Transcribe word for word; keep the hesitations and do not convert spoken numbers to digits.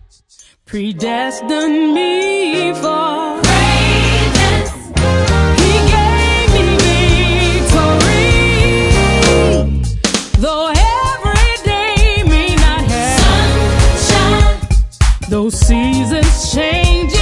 predestined me for greatness. He gave me victory, though every day may not have sunshine, though seasons change.